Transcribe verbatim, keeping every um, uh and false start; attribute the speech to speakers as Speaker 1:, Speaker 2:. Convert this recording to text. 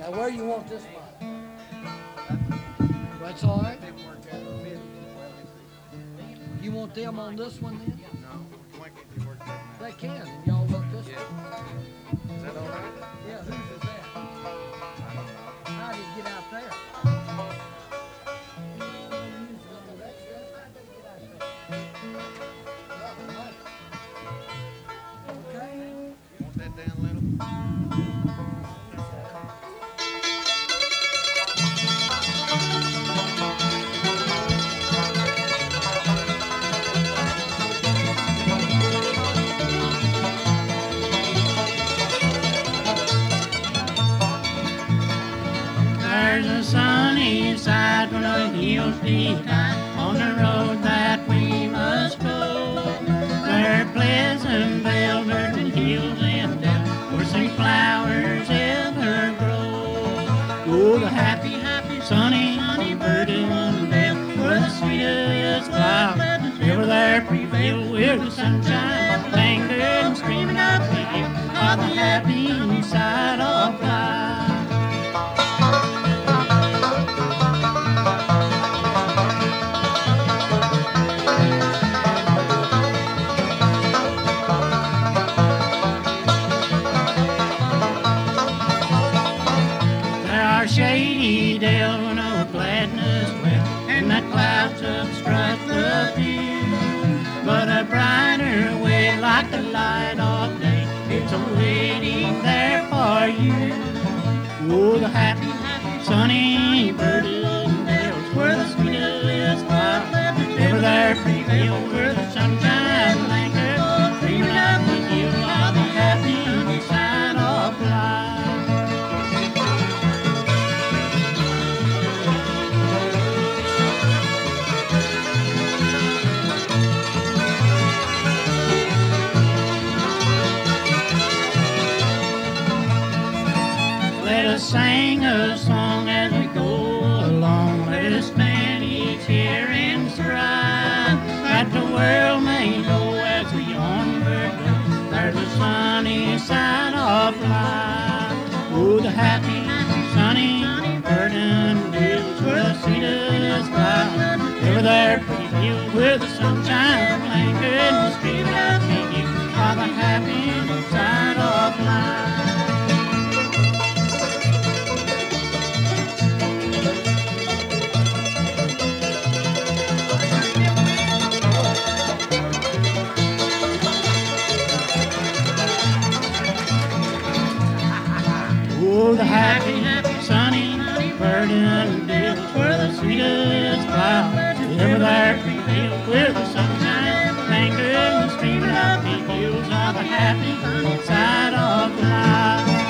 Speaker 1: Now, where you want this one? That's all right. You want them on this one then?
Speaker 2: No, why can't you work that now?
Speaker 1: They can, and y'all work this
Speaker 2: Yeah.
Speaker 1: one.
Speaker 2: Is that all right?
Speaker 1: Yeah, whose is that?
Speaker 2: I don't know.
Speaker 1: How did it get out there? Okay.
Speaker 2: Want that down little?
Speaker 3: There's a sunny side where the hills decline on the road that we must go. There are pleasant velvet and hills and dale where sweet flowers ever grow. Oh, the happy, happy, sunny, sunny Verdun Dale where the sweetest flowers ever there prevail, where the sunshine lingered and streaming up the hill on the happy side of life. Shady dale where no gladness dwell, and that clouds obstruct the view. But a brighter way, like the light of day, it's awaiting there for you. Oh, the happy, happy, sunny Verdun dales, where the sweetest flowers ever there prevail, where the sunshine lingers, dreaming up the hill of the happy side of life. Let us sing a song as we go along. Let us stand each here and strive that the world may know as we onward go. There's a sunny side of life. Oh, the happy, happy, sunny Verdun Hills where the sweetest flowers ever there prevail, where the sunshine lingered and streaming up the hill on the happy side of life. Oh, the happy, happy, sunny Verdun Hills where the sweetest flowers ever there prevail, where the sunshine lingered and streaming up the hills of the happy side of life.